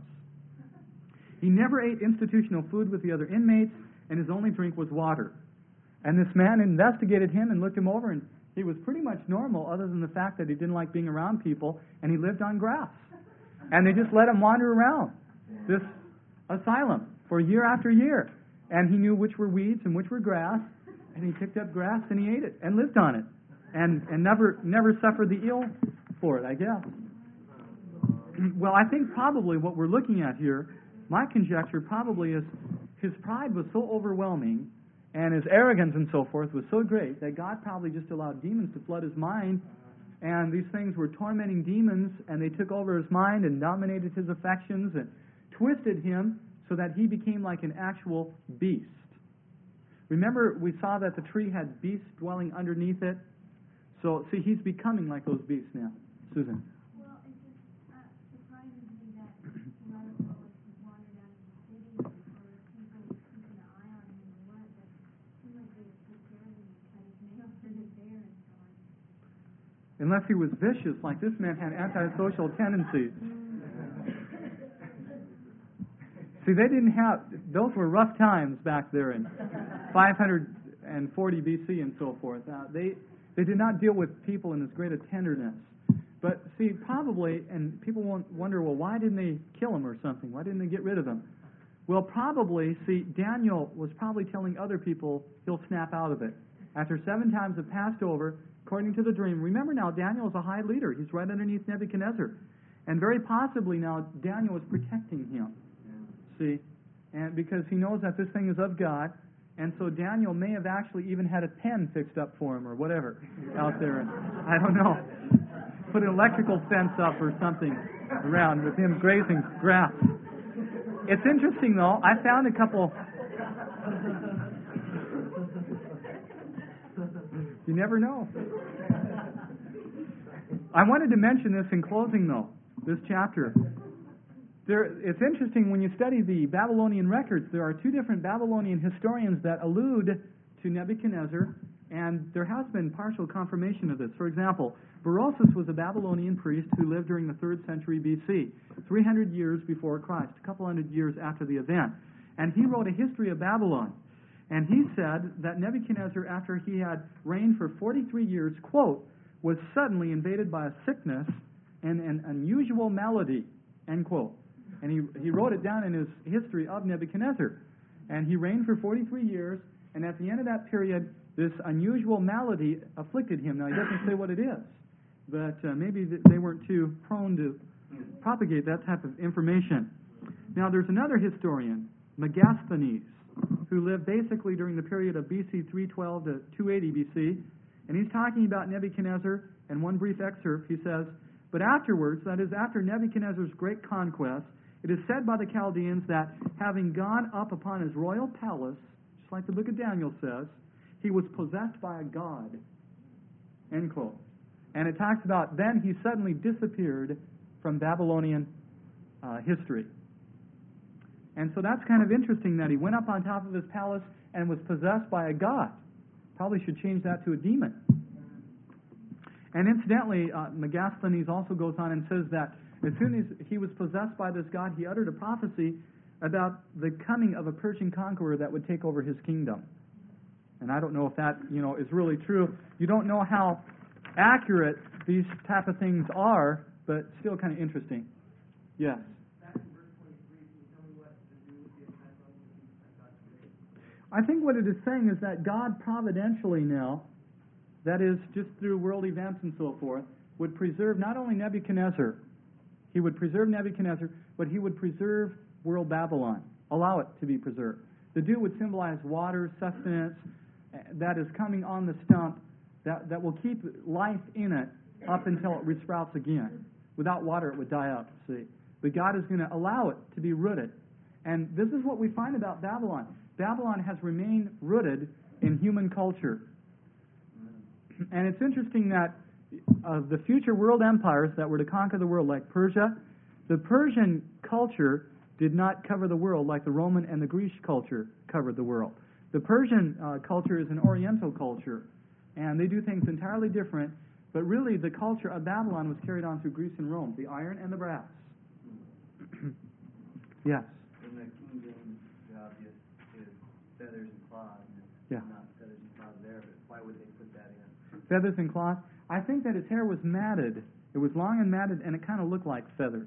He never ate institutional food with the other inmates, and his only drink was water. And this man investigated him and looked him over, and he was pretty much normal, other than the fact that he didn't like being around people, and he lived on grass. And they just let him wander around this asylum for year after year. And he knew which were weeds and which were grass, and he picked up grass and he ate it and lived on it, and and never never suffered the ill for it, I guess. Well, I think probably what we're looking at here, my conjecture probably is his pride was so overwhelming and his arrogance and so forth was so great that God probably just allowed demons to flood his mind, and these things were tormenting demons, and they took over his mind and dominated his affections and twisted him so that he became like an actual beast. Remember, we saw that the tree had beasts dwelling underneath it? So, see, he's becoming like those beasts now. Susan. Well, it's just uh, surprising to me that he might as well have wandered out of the city or people keeping an eye on him or what, but it seemed like they would take care of him and cut his nails in his hair and so on. Unless he was vicious, like this man had antisocial tendencies. See, they didn't have, those were rough times back there in five hundred forty B C and so forth. Uh, they they did not deal with people in this great a tenderness. But see, probably, and people won't wonder, well, why didn't they kill him or something? Why didn't they get rid of him? Well, probably, see, Daniel was probably telling other people he'll snap out of it. After seven times have passed over, according to the dream, remember now, Daniel is a high leader. He's right underneath Nebuchadnezzar. And very possibly now, Daniel is protecting him. See, and because he knows that this thing is of God, and so Daniel may have actually even had a pen fixed up for him or whatever out there. And I don't know. Put an electrical fence up or something around with him grazing grass. It's interesting, though. I found a couple... You never know. I wanted to mention this in closing, though, this chapter. There, it's interesting when you study the Babylonian records, there are two different Babylonian historians that allude to Nebuchadnezzar, and there has been partial confirmation of this. For example, Berosus was a Babylonian priest who lived during the third century B C, three hundred years before Christ, a couple hundred years after the event. And he wrote a history of Babylon. And he said that Nebuchadnezzar, after he had reigned for forty-three years, quote, was suddenly invaded by a sickness and an unusual malady, end quote. And he, he wrote it down in his history of Nebuchadnezzar. And he reigned for forty-three years, and at the end of that period, this unusual malady afflicted him. Now, he doesn't say what it is, but uh, maybe they weren't too prone to propagate that type of information. Now, there's another historian, Megasthenes, who lived basically during the period of B C three twelve to two eighty B C, and he's talking about Nebuchadnezzar, and one brief excerpt, he says, "But afterwards, that is after Nebuchadnezzar's great conquest, It is said by the Chaldeans that having gone up upon his royal palace, just like the book of Daniel says, he was possessed by a god. End quote. And it talks about then he suddenly disappeared from Babylonian uh, history. And so that's kind of interesting that he went up on top of his palace and was possessed by a god. Probably should change that to a demon. And incidentally, uh, Megasthenes also goes on and says that as soon as he was possessed by this god, he uttered a prophecy about the coming of a Persian conqueror that would take over his kingdom. And I don't know if that, you know, is really true. You don't know how accurate these type of things are, but still kind of interesting. Yes. I think what it is saying is that God providentially now, that is, just through world events and so forth, would preserve not only Nebuchadnezzar, he would preserve Nebuchadnezzar, but he would preserve world Babylon, allow it to be preserved. The dew would symbolize water, sustenance, that is coming on the stump, that, that will keep life in it up until it resprouts again. Without water, it would die out, see. But God is going to allow it to be rooted. And this is what we find about Babylon. Babylon has remained rooted in human culture. And it's interesting that of the future world empires that were to conquer the world, like Persia, the Persian culture did not cover the world like the Roman and the Greek culture covered the world. The Persian uh, culture is an Oriental culture, and they do things entirely different, but really the culture of Babylon was carried on through Greece and Rome, the iron and the brass. Yes? In the King James, the obvious is feathers and cloth. Yeah. Not feathers and cloth there, but why would they put that in? Feathers and cloth. I think that his hair was matted. It was long and matted, and it kind of looked like feathers.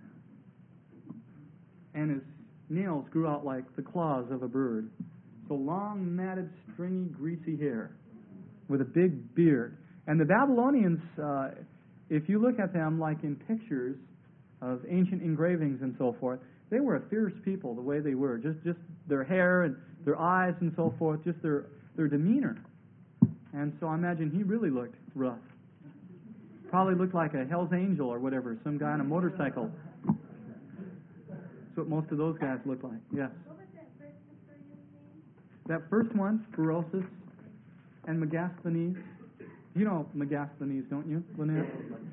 And his nails grew out like the claws of a bird. So long, matted, stringy, greasy hair with a big beard. And the Babylonians, uh, if you look at them like in pictures of ancient engravings and so forth, they were a fierce people the way they were. Just just their hair and their eyes and so forth, just their, their demeanor. And so I imagine he really looked rough. Probably looked like a Hell's Angel or whatever, some guy on a motorcycle. That's what most of those guys look like, yes. What was that first Assyrian name? That first one, Berosus and Megasthenes. You know Megasthenes, don't you, Lynette?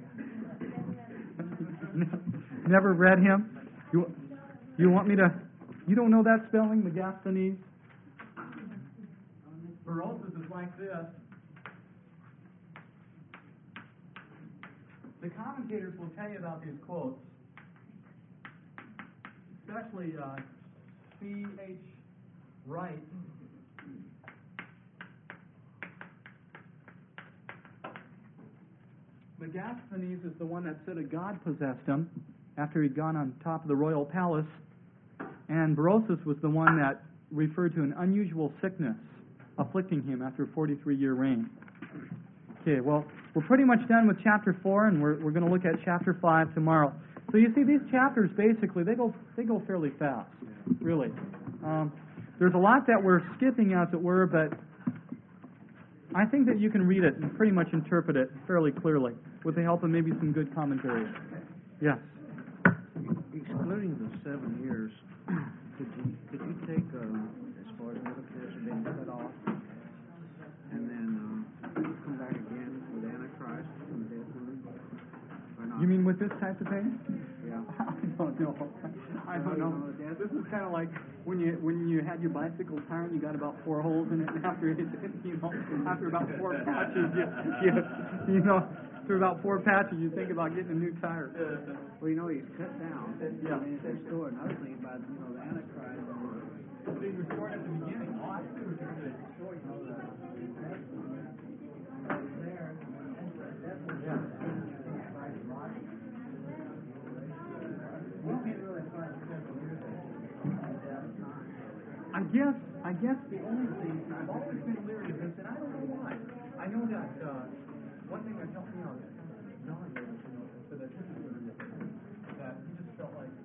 Never read him? You, you want me to... You don't know that spelling, Megasthenes? Berosus is like this. The commentators will tell you about these quotes, especially uh, C H Wright. Megasthenes is the one that said a god possessed him after he'd gone on top of the royal palace, and Berosus was the one that referred to an unusual sickness afflicting him after a forty-three year reign. Okay, well, we're pretty much done with chapter four, and we're we're going to look at chapter five tomorrow. So you see, these chapters basically they go they go fairly fast, really. Um, there's a lot that we're skipping, as it were, but I think that you can read it and pretty much interpret it fairly clearly with the help of maybe some good commentary. Yes. Excluding the seven years, could you could you take um, as far as Nebuchadnezzar being cut off, and then um, come back again with Antichrist from the dead one, or not? You mean with this type of thing? Yeah. I don't know. I don't know. This is kind of like when you when you had your bicycle tire and you got about four holes in it, and after it, you know, after about four patches, you you, you know, after about four patches, you think about getting a new tire. Well, you know, he's cut down. Yeah. And then there's still another thing about, you know, the Antichrist. Being restored at the beginning. Oh, I see what you're saying. I guess, I guess the only thing, I've always been leery of this, and I don't know why. I know that uh, one thing that helped me out is John, you know, so that this is the real thing. That he just felt like